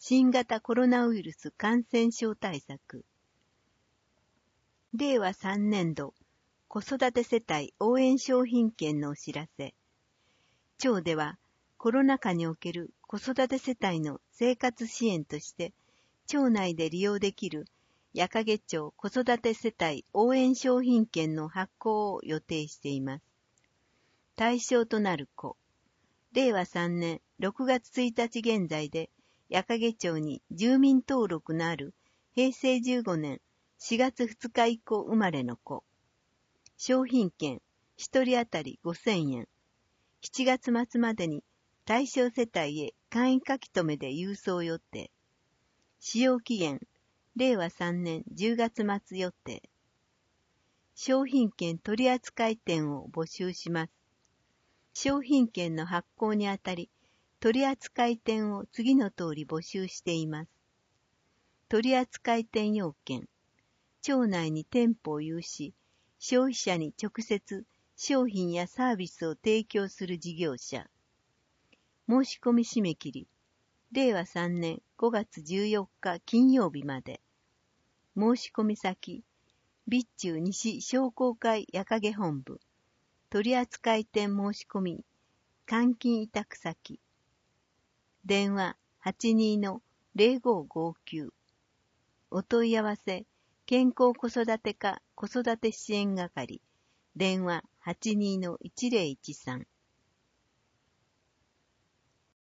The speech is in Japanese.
新型コロナウイルス感染症対策。令和3年度子育て世帯応援商品券のお知らせ。町ではコロナ禍における子育て世帯の生活支援として、町内で利用できる矢掛町子育て世帯応援商品券の発行を予定しています。対象となる子。令和3年6月1日現在で、矢掛町に住民登録のある平成15年4月2日以降生まれの子。商品券1人当たり5000円。7月末までに対象世帯へ簡易書き留めで郵送予定。使用期限令和3年10月末予定。商品券取扱店を募集します。商品券の発行にあたり、取扱店を次の通り募集しています。取扱店要件。町内に店舗を有し、消費者に直接商品やサービスを提供する事業者。申し込み締め切り。令和3年5月14日金曜日まで。申し込み先。備中西商工会矢掛本部。取扱店申し込み。換金委託先。電話 82-0559。お問い合わせ、健康子育て課子育て支援係。電話 82-1013。